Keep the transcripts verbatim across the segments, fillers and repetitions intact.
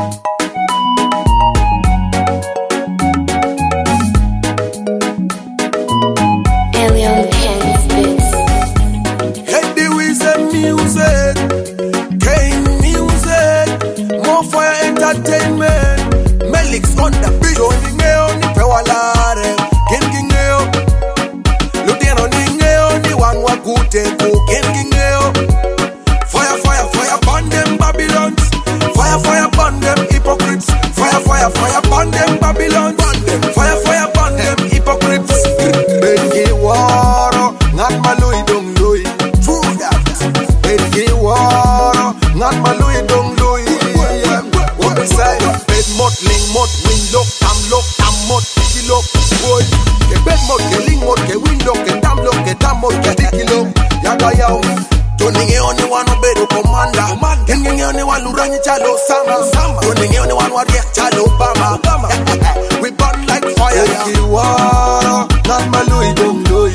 We burn like fire. Becky water, not my Louis Dong Louis.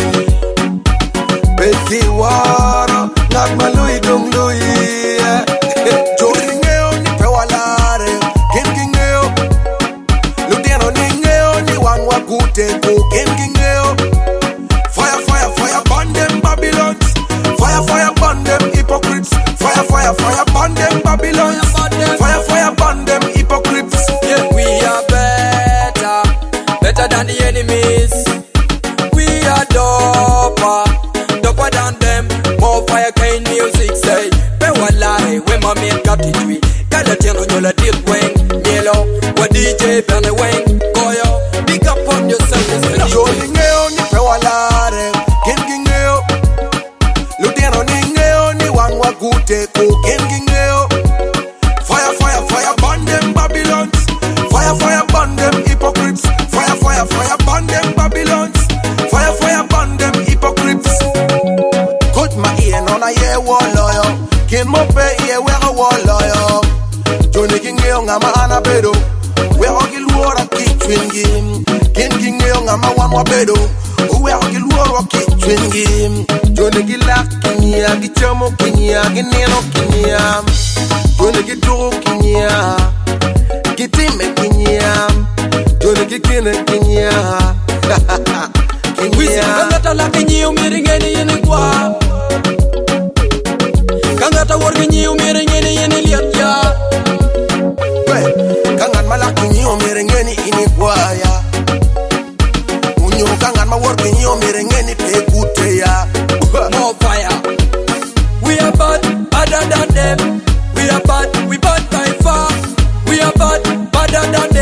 Becky water, not my Louis Dong Louis. Joringeo ni pewalare, kengingeo. Ludiano ningeo ni wanwa kute ko kengingeo. Fire, fire, fire, burn them Babylons. Fire, fire, burn them hypocrites. Fire, fire, fire, burn them Babylons. Fire, fire, burn them hypocrites. Yeah, we are better, better than the enemies. We are doper, doper than them. More fire kind music say. Be walai, we ma make got it we. Kala tiano nyola deep wing, Mielo, wa D J Berne wing, Goyo. Big up on yourself, Mister Jolingeo ni pe walare, kengingeo. Ludiano ningeo ni wanwa kute ko kengingeo. Fire, fire, fire, burn them Babylons. Fire, fire, burn them hypocrites. Fire, fire, fire, burn them Babylons. Fire, fire, burn them hypocrites. Cut my ear, none I hear wall lawyer. Kin mo pe ear where a wall lawyer. Johnny King Young, I'm a anabedo. Where a gil war a kitchen game. King King Young, I'm a one wabedo. Where a gil war a kitchen game. Johnny Gilak, Kinia, Gichamo, Kinia, Gineno, Kinia. Johnny Gitoro, Kinia. Kitime Kinia. Johnny Kikine Kinia. Kinia. Kangata la Kinia, Miringeni Yenigua. Kangata Wargini, Miringeni Yenilia. Kangan malaki nyo merengeni inikwaya. Unyo kangan maworki nyo merengeni pekute ya. More fire. We are bad, badder than them. We are bad, we bad by far. We are bad, badder than them.